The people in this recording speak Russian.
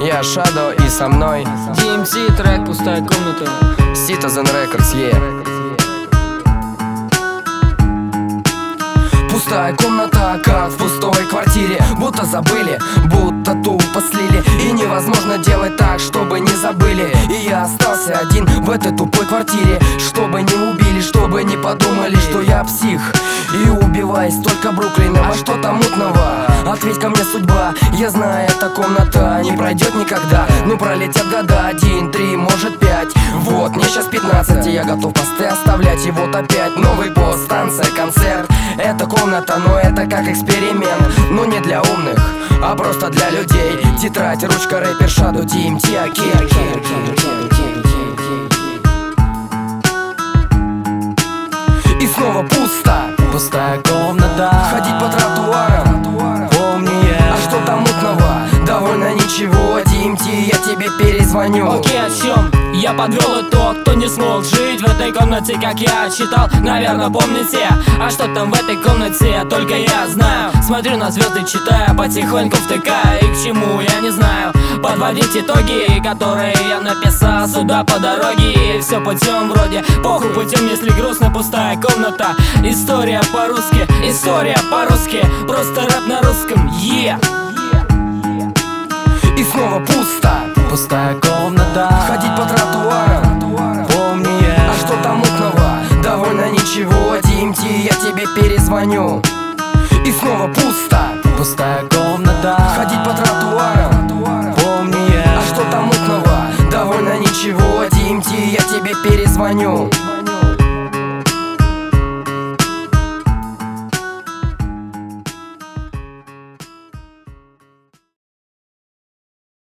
Я Shadow и со мной DMT, трек «Пустая комната». Citizen Records, Пустая комната, как в пустой квартире. Будто забыли, будто тупо слили. И невозможно делать так, чтобы не забыли. И я остался один в этой тупой квартире. Чтобы не убили, чтобы не подумали, что я псих и убиваюсь только Бруклином. А что-то мутного, ответь ко мне, судьба. Я знаю, эта комната не пройдет никогда. Но пролетят года, 1, 3, может 5. Вот, мне сейчас 15, и я готов посты оставлять. И вот опять новый пост, станция, концерт. Это комната, но это как эксперимент. Но не для умных, а просто для людей. Тетрадь, ручка, рэпер, Shadow, DMT, окей. И снова пусто. Пустая комната. Ходить по тротуарам, Помню я. а что там мутного? Довольно ничего, DMT, я тебе перезвоню. Окей, о чем? Я подвел итог, кто не смог жить в этой комнате, как я читал, наверное, помните. А что там в этой комнате, только я знаю. Смотрю на звезды, читаю, потихоньку втыкаю. И к чему, я не знаю. Подводить итоги, которые я написал сюда по дороге. И все путем вроде, похуй путем, если грустно. Пустая комната, история по-русски, просто рэп на русском, И снова пусто. Пустая комната. Ходить по тротуарам, Помню я. а что там мутного? Довольно ничего, DMT, я тебе перезвоню. И снова пусто. Пустая комната. Ходить по тротуарам, Помню я. а что там мутного? Довольно ничего, DMT, я тебе перезвоню.